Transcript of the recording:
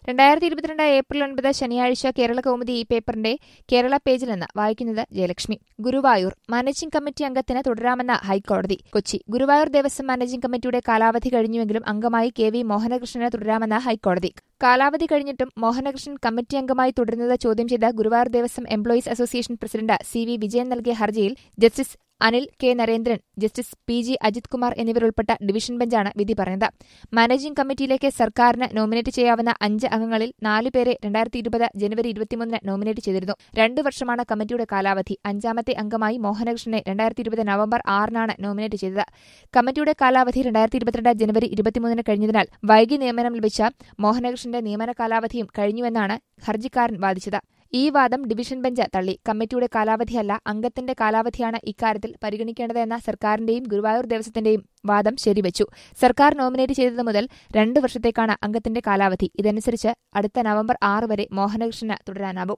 2022 April 9 ശനിയാഴ്ച കേരള കൗമുദി ഈ പേപ്പറിന്റെ കേരള പേജിൽ നിന്ന് വായിക്കുന്നത് ജയലക്ഷ്മി. ഗുരുവായൂർ മാനേജിംഗ് കമ്മിറ്റി അംഗത്തിന് തുടരാമെന്ന ഹൈക്കോടതി. കൊച്ചി. ഗുരുവായൂർ ദേവസ്വം മാനേജിംഗ് കമ്മിറ്റിയുടെ കാലാവധി കഴിഞ്ഞുവെങ്കിലും അംഗമായി കെ വി മോഹനകൃഷ്ണന് തുടരാമെന്ന ഹൈക്കോടതി. കാലാവധി കഴിഞ്ഞിട്ടും മോഹനകൃഷ്ണൻ കമ്മിറ്റി അംഗമായി തുടരുന്നത് ചോദ്യം ചെയ്ത Guruvayur Devaswom employees association president C V Vijayan നൽകിയ ഹർജിയിൽ justice Anil K Narendran, justice P G Ajith Kumar എന്നിവരുൾപ്പെട്ട ഡിവിഷൻ ബെഞ്ചാണ് വിധി പറഞ്ഞത്. മാനേജിംഗ് കമ്മിറ്റിയിലേക്ക് സർക്കാരിന് നോമിനേറ്റ് ചെയ്യാവുന്ന 5 അംഗങ്ങളിൽ 4 പേരെ 2020 ജനുവരി 23 നോമിനേറ്റ് ചെയ്തിരുന്നു. 2 വർഷമാണ് കമ്മിറ്റിയുടെ കാലാവധി. 5ാമത്തെ അംഗമായി മോഹനകൃഷ്ണനെ 2020 നവംബർ 6 നോമിനേറ്റ് ചെയ്തത്. കമ്മിറ്റിയുടെ കാലാവധി 2022 ജനുവരി 23 കഴിഞ്ഞതിനാൽ വൈകി നിയമനം ലഭിച്ച മോഹനകൃഷ്ണന്റെ നിയമന കാലാവധിയും കഴിഞ്ഞുവെന്നാണ് ഹർജിക്കാരൻ വാദിച്ചത്. ഈ വാദം ഡിവിഷൻ ബെഞ്ച് തള്ളി. കമ്മിറ്റിയുടെ കാലാവധിയല്ല, അംഗത്തിന്റെ കാലാവധിയാണ് ഇക്കാര്യത്തിൽ പരിഗണിക്കേണ്ടതെന്ന സർക്കാരിന്റെയും ഗുരുവായൂർ ദേവസ്വത്തിന്റെയും വാദം ശരിവച്ചു. സർക്കാർ നോമിനേറ്റ് ചെയ്തത് മുതൽ 2 വർഷത്തേക്കാണ് അംഗത്തിന്റെ കാലാവധി. ഇതനുസരിച്ച് അടുത്ത നവംബർ 6 വരെ മോഹനകൃഷ്ണന് തുടരാനാവും.